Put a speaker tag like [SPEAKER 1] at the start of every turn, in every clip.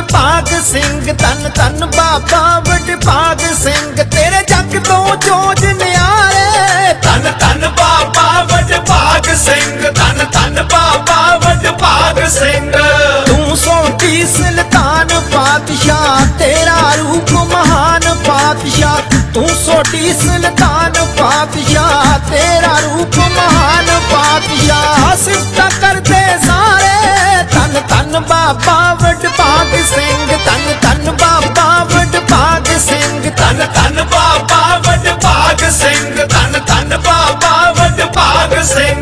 [SPEAKER 1] ਵਡਭਾਗ ਸਿੰਘ ਧੰਨ ਧੰਨ ਬਾਬਾ ਵਡਭਾਗ ਸਿੰਘ ਤੇਰੇ ਜੱਗ ਤੋਂ ਚੋਜ ਨਿਆਰੇ
[SPEAKER 2] ਧੰਨ ਧੰਨ ਬਾਬਾ ਵਡਭਾਗ ਸਿੰਘ ਧੰਨ ਧੰਨ ਬਾਬਾ ਵਡਭਾਗ ਸਿੰਘ
[SPEAKER 1] ਤੂੰ ਸੋਢੀ ਸੁਲਤਾਨ ਪਾਤਸ਼ਾਹ ਤੇਰਾ ਰੂਪ ਮਹਾਨ ਪਾਤਸ਼ਾਹ ਤੂੰ ਸੋਢੀ ਸੁਲਤਾਨ ਪਾਤਸ਼ਾਹ ਤੇਰਾ ਰੂਪ ਮਹਾਨ ਪਾਤਸ਼ਾਹ ਸਿਫਤਾਂ ਕਰਦੇ ਸਾਰੇ ਧੰਨ ਧੰਨ ਬਾਬਾ ਵਡਭਾਗ ਸਿੰਘ ਧੰਨ ਧੰਨ ਬਾਬਾ ਵਡਭਾਗ ਸਿੰਘ
[SPEAKER 2] ਧੰਨ ਧੰਨ ਬਾਬਾ ਵਡਭਾਗ ਸਿੰਘ ਧੰਨ ਧੰਨ ਬਾਬਾ ਵਡਭਾਗ ਸਿੰਘ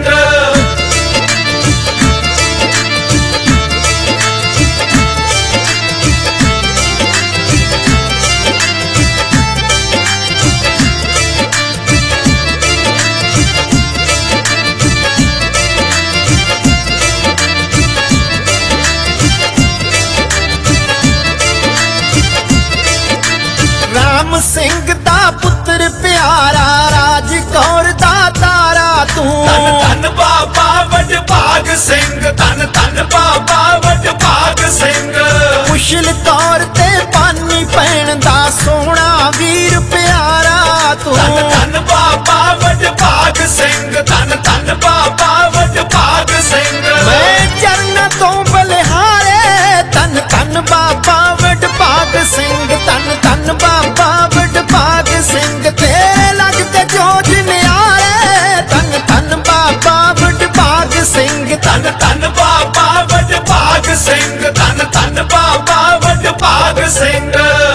[SPEAKER 1] ਰਾਮ ਸਿੰਘ ਦਾ ਪੁੱਤਰ ਪਿਆਰਾ ਰਾਜ ਕੌਰ ਦਾ ਤਾਰਾ ਤੂੰ
[SPEAKER 2] ਧੰਨ ਧੰਨ ਬਾਬਾ ਵਡਭਾਗ ਸਿੰਘ ਧੰਨ ਧੰਨ ਬਾਬਾ ਵਡਭਾਗ ਸਿੰਘ
[SPEAKER 1] ਕੁਸ਼ਲ ਤੌਰ ਤੇ ਪਾਨੀ ਪੈਣ ਦਾ ਸੋਹਣਾ ਵੀਰ ਪਿਆਰਾ ਤੂੰ
[SPEAKER 2] ਧੰਨ ਧੰਨ ਬਾਬਾ ਵਡਭਾਗ ਸਿੰਘ ਧੰਨ ਧੰਨ ਬਾਬਾ ਵਡਭਾਗ ਸਿੰਘ
[SPEAKER 1] ਮੈਂ ਚਰਨਾਂ ਤੋਂ ਬਲਿਹਾਰੇ ਧੰਨ ਧੰਨ ਬਾਬਾ ਵਡਭਾਗ ਸਿੰਘ ਧੰਨ ਧੰਨ ਬਾਬਾ ਵਡਭਾਗ ਸਿੰਘ ਤੇਰੇ ਲੱਗਦੇ ਜੋਜ ਨਿਆਰੇ ਧੰਨ ਧੰਨ ਬਾਬਾ ਵਡਭਾਗ ਸਿੰਘ
[SPEAKER 2] ਧੰਨ ਧੰਨ ਬਾਬਾ ਵਡਭਾਗ ਸਿੰਘ ਧੰਨ ਧੰਨ ਬਾਬਾ ਵਡਭਾਗ ਸਿੰਘ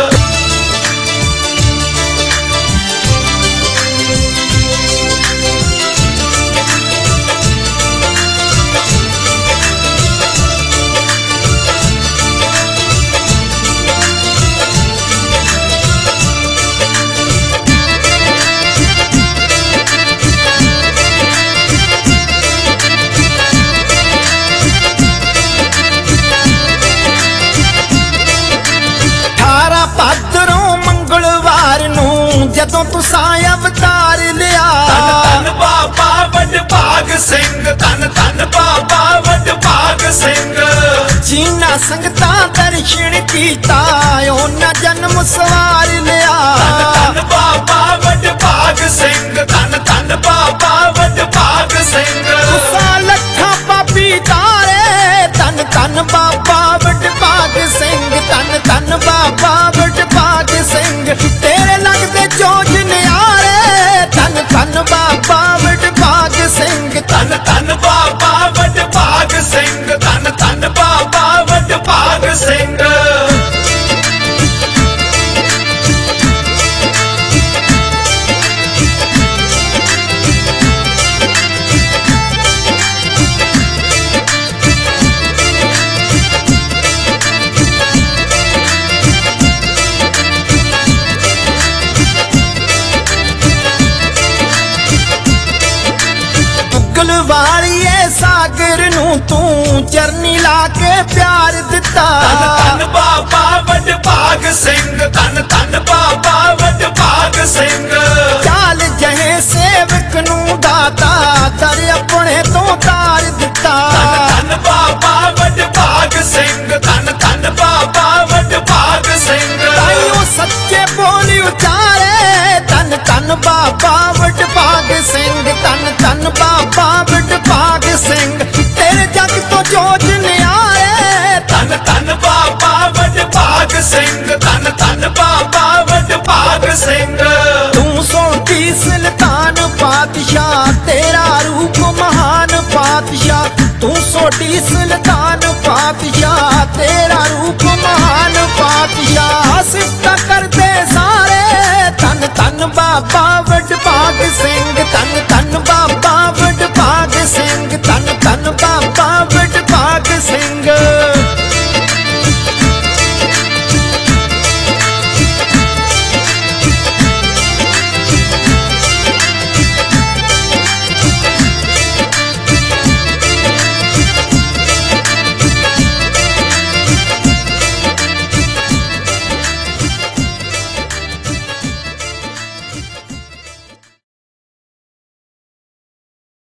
[SPEAKER 1] ਭਾਦਰੋਂ ਮੰਗਲਵਾਰ ਨੂੰ ਜਦੋਂ ਤੁਸਾਂ ਅਵਤਾਰ ਲਿਆ
[SPEAKER 2] ਧੰਨ ਧੰਨ ਬਾਬਾ ਵਡਭਾਗ ਸਿੰਘ ਧੰਨ ਧੰਨ ਬਾਬਾ ਵਡਭਾਗ ਸਿੰਘ
[SPEAKER 1] ਜੀਨਾ ਸੰਗਤਾਂ ਦਰਸ਼ਨ ਕੀਤਾ ਉਹਨਾਂ ਜਨਮ ਸਵਾਰ ਲਿਆ
[SPEAKER 2] ਧੰਨ ਧੰਨ ਬਾਬਾ ਵਡਭਾਗ ਸਿੰਘ ਧੰਨ ਧੰਨ ਬਾਬਾ ਵਡਭਾਗ ਸਿੰਘ
[SPEAKER 1] ਤੁਸਾਂ ਲੱਖਾਂ ਪਾਪੀ ਤਾਰੇ ਧੰਨ ਧੰਨ ਬਾਬਾ ਵਡਭਾਗ ਸਿੰਘ ਧੰਨ ਧੰਨ ਬਾਬਾ ਵਡਭਾਗ ਸਿੰਘ ਤੇਰੇ ਲੱਗਦੇ ਜੋਜ ਨਿਆਰੇ ਧੰਨ ਧੰਨ ਬਾਬਾ ਵਡਭਾਗ ਸਿੰਘ
[SPEAKER 2] ਧੰਨ ਧੰਨ ਬਾਬਾ ਵਡਭਾਗ ਸਿੰਘ ਧੰਨ ਧੰਨ ਬਾਬਾ ਵਡਭਾਗ ਸਿੰਘ
[SPEAKER 1] ਵਾਲੀਏ ਸਾਗਰ ਨੂੰ ਤੂੰ ਚਰਨੀ ਲਾ ਕੇ ਪਿਆਰ ਦਿੱਤਾ
[SPEAKER 2] ਧੰਨ ਧੰਨ ਬਾਬਾ ਵਡਭਾਗ ਸਿੰਘ ਧੰਨ ਧੰਨ ਬਾਬਾ ਵਡਭਾਗ ਸਿੰਘ
[SPEAKER 1] ਚਾਲ ਜਹੇ ਸੇਵਕ ਨੂੰ ਦਾਤਾ ਦਰ ਆਪਣੇ ਤੋਂ ਤਾਰ ਦਿੱਤਾ
[SPEAKER 2] ਧੰਨ ਧੰਨ ਬਾਬਾ ਵਡਭਾਗ ਸਿੰਘ ਧੰਨ ਧੰਨ ਬਾਬਾ ਵਡਭਾਗ ਸਿੰਘ
[SPEAKER 1] ਤਾਈਓ ਸੱਚੇ ਬੋਲ ਉਚਾਰੇ ਧੰਨ ਧੰਨ ਬਾਬਾ ਵਡਭਾਗ ਸਿੰਘ ਧੰਨ ਧੰਨ ਬਾਬਾ ਵਡਭਾਗ ਸਿੰਘ ਤੇਰੇ ਜੱਗ ਤੋਂ ਜੋਜ ਨਿਆਰੇ
[SPEAKER 2] ਧੰਨ ਧੰਨ ਬਾਬਾ ਵਡਭਾਗ ਸਿੰਘ ਧੰਨ ਧੰਨ ਬਾਬਾ ਵਡਭਾਗ ਸਿੰਘ
[SPEAKER 1] ਤੂੰ ਸੋਢੀ ਸੁਲਤਾਨ ਪਾਤਸ਼ਾਹ ਤੇਰਾ ਰੂਪ ਮਹਾਨ ਪਾਤਸ਼ਾਹ ਤੂੰ ਸੋਢੀ ਸੁਲਤਾਨ ਪਾਤਸ਼ਾਹ ਤੇਰਾ ਰੂਪ